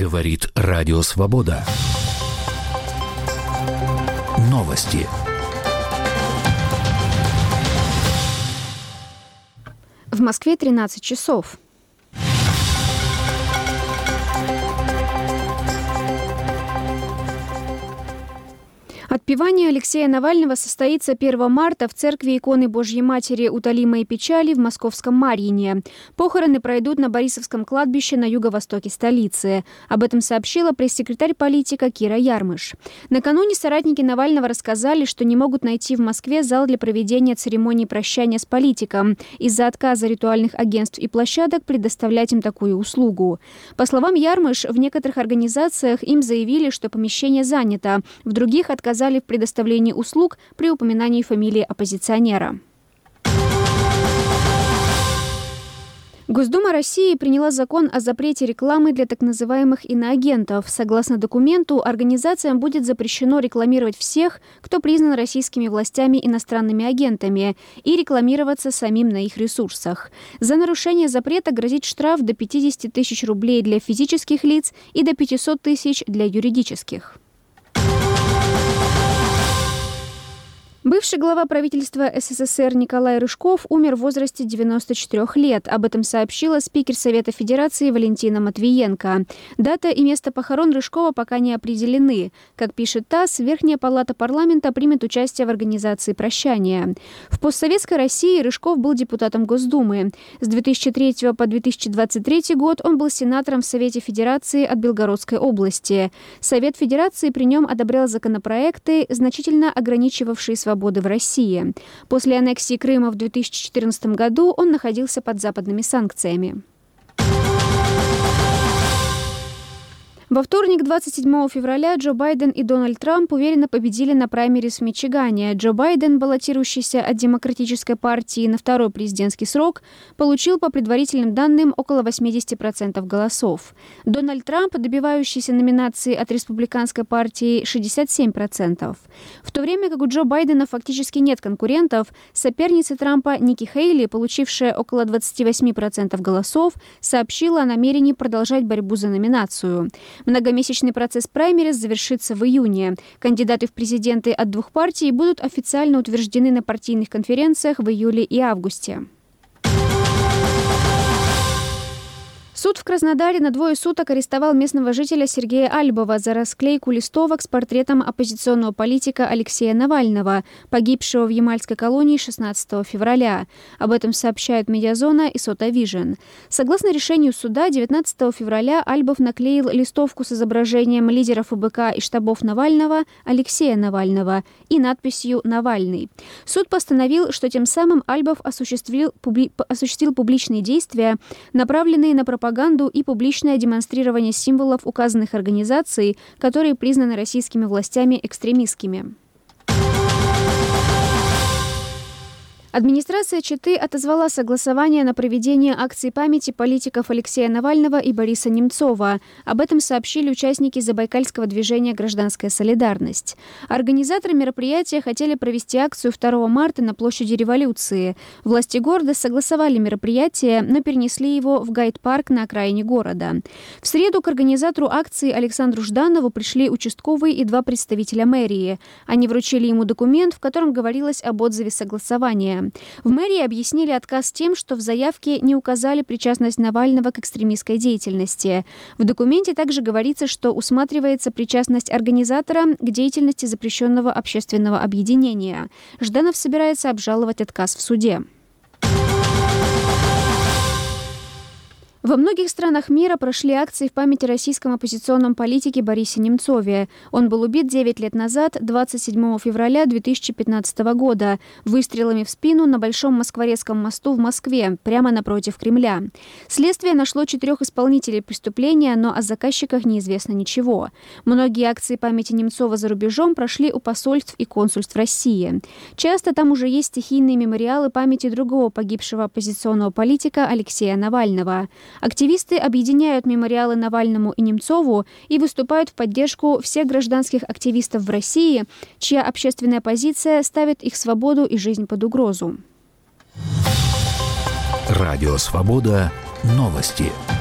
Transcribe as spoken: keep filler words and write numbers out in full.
Говорит Радио Свобода. Новости. В Москве тринадцать часов. Отпевание Алексея Навального состоится первого марта в церкви иконы Божьей Матери Утолимой печали в московском Марьине. Похороны пройдут на Борисовском кладбище на юго-востоке столицы. Об этом сообщила пресс-секретарь политика Кира Ярмыш. Накануне соратники Навального рассказали, что не могут найти в Москве зал для проведения церемонии прощания с политиком из-за отказа ритуальных агентств и площадок предоставлять им такую услугу. По словам Ярмыш, в некоторых организациях им заявили, что помещение занято, в других отказали в предоставлении услуг при упоминании фамилии оппозиционера. Госдума России приняла закон о запрете рекламы для так называемых иноагентов. Согласно документу, организациям будет запрещено рекламировать всех, кто признан российскими властями иностранными агентами, и рекламироваться самим на их ресурсах. За нарушение запрета грозит штраф до пятьдесят тысяч рублей для физических лиц и до пятьсот тысяч для юридических. Бывший глава правительства СССР Николай Рыжков умер в возрасте девяноста четырёх лет. Об этом сообщила спикер Совета Федерации Валентина Матвиенко. Дата и место похорон Рыжкова пока не определены. Как пишет ТАСС, Верхняя палата парламента примет участие в организации прощания. В постсоветской России Рыжков был депутатом Госдумы. С две тысячи третьего по две тысячи двадцать третий год он был сенатором в Совете Федерации от Белгородской области. Совет Федерации при нем одобрял законопроекты, значительно ограничивавшие свободу свободы в России. После аннексии Крыма в две тысячи четырнадцатом году он находился под западными санкциями. Во вторник, двадцать седьмого февраля, Джо Байден и Дональд Трамп уверенно победили на праймериз в Мичигане. Джо Байден, баллотирующийся от Демократической партии на второй президентский срок, получил по предварительным данным около восемьдесят процентов голосов. Дональд Трамп, добивающийся номинации от Республиканской партии, шестьдесят семь процентов. В то время как у Джо Байдена фактически нет конкурентов, соперница Трампа Ники Хейли, получившая около двадцать восемь процентов голосов, сообщила о намерении продолжать борьбу за номинацию. Многомесячный процесс праймериз завершится в июне. Кандидаты в президенты от двух партий будут официально утверждены на партийных конференциях в июле и августе. Суд в Краснодаре на двое суток арестовал местного жителя Сергея Альбова за расклейку листовок с портретом оппозиционного политика Алексея Навального, погибшего в Ямальской колонии шестнадцатого февраля. Об этом сообщают Медиазона и Сотавижн. Согласно решению суда, девятнадцатого февраля Альбов наклеил листовку с изображением лидера ФБК и штабов Навального Алексея Навального и надписью «Навальный». Суд постановил, что тем самым Альбов осуществил, публи... осуществил публичные действия, направленные на пропаганду и публичное демонстрирование символов указанных организаций, которые признаны российскими властями экстремистскими. Администрация Читы отозвала согласование на проведение акции памяти политиков Алексея Навального и Бориса Немцова. Об этом сообщили участники забайкальского движения «Гражданская солидарность». Организаторы мероприятия хотели провести акцию второго марта на площади Революции. Власти города согласовали мероприятие, но перенесли его в гайд-парк на окраине города. В среду к организатору акции Александру Жданову пришли участковые и два представителя мэрии. Они вручили ему документ, в котором говорилось об отзыве согласования. В мэрии объяснили отказ тем, что в заявке не указали причастность Навального к экстремистской деятельности. В документе также говорится, что усматривается причастность организатора к деятельности запрещенного общественного объединения. Жданов собирается обжаловать отказ в суде. Во многих странах мира прошли акции в память о российском оппозиционном политике Борисе Немцове. Он был убит девять лет назад, двадцать седьмого февраля две тысячи пятнадцатого года, выстрелами в спину на Большом Москворецком мосту в Москве, прямо напротив Кремля. Следствие нашло четырех исполнителей преступления, но о заказчиках неизвестно ничего. Многие акции памяти Немцова за рубежом прошли у посольств и консульств России. Часто там уже есть стихийные мемориалы памяти другого погибшего оппозиционного политика Алексея Навального. Активисты объединяют мемориалы Навальному и Немцову и выступают в поддержку всех гражданских активистов в России, чья общественная позиция ставит их свободу и жизнь под угрозу. Радио «Свобода». Новости.